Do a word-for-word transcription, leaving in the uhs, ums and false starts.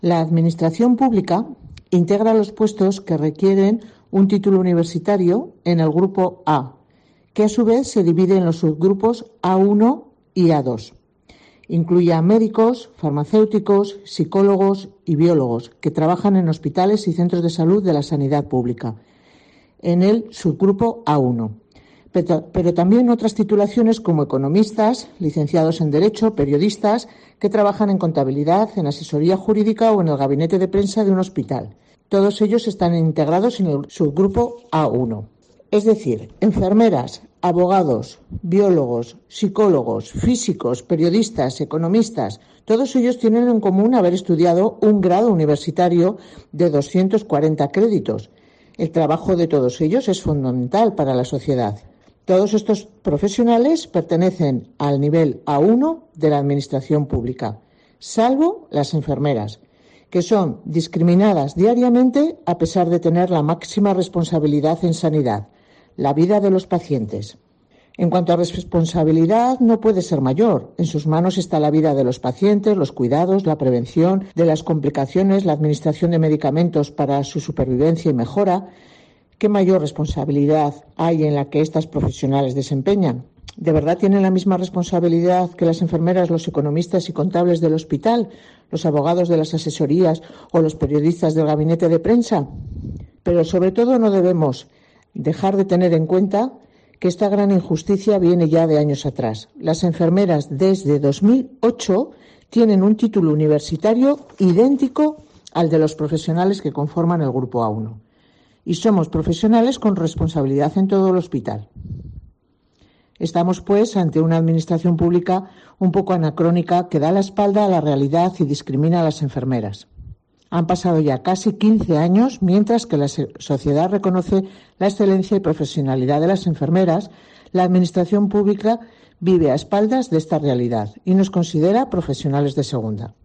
La administración pública integra los puestos que requieren un título universitario en el grupo A, que a su vez se divide en los subgrupos A uno y A dos. Incluye a médicos, farmacéuticos, psicólogos y biólogos que trabajan en hospitales y centros de salud de la sanidad pública, en el subgrupo A uno. Pero, pero también otras titulaciones como economistas, licenciados en Derecho, periodistas que trabajan en contabilidad, en asesoría jurídica o en el gabinete de prensa de un hospital. Todos ellos están integrados en el subgrupo A uno. Es decir, enfermeras, abogados, biólogos, psicólogos, físicos, periodistas, economistas, todos ellos tienen en común haber estudiado un grado universitario de doscientos cuarenta créditos. El trabajo de todos ellos es fundamental para la sociedad. Todos estos profesionales pertenecen al nivel A uno de la Administración Pública, salvo las enfermeras, que son discriminadas diariamente a pesar de tener la máxima responsabilidad en sanidad, la vida de los pacientes. En cuanto a responsabilidad, no puede ser mayor. En sus manos está la vida de los pacientes, los cuidados, la prevención de las complicaciones, la administración de medicamentos para su supervivencia y mejora. ¿Qué mayor responsabilidad hay en la que estas profesionales desempeñan? ¿De verdad tienen la misma responsabilidad que las enfermeras, los economistas y contables del hospital, los abogados de las asesorías o los periodistas del gabinete de prensa? Pero sobre todo no debemos dejar de tener en cuenta que esta gran injusticia viene ya de años atrás. Las enfermeras desde dos mil ocho tienen un título universitario idéntico al de los profesionales que conforman el grupo A uno. Y somos profesionales con responsabilidad en todo el hospital. Estamos, pues, ante una administración pública un poco anacrónica que da la espalda a la realidad y discrimina a las enfermeras. Han pasado ya casi quince años, mientras que la sociedad reconoce la excelencia y profesionalidad de las enfermeras, la administración pública vive a espaldas de esta realidad y nos considera profesionales de segunda.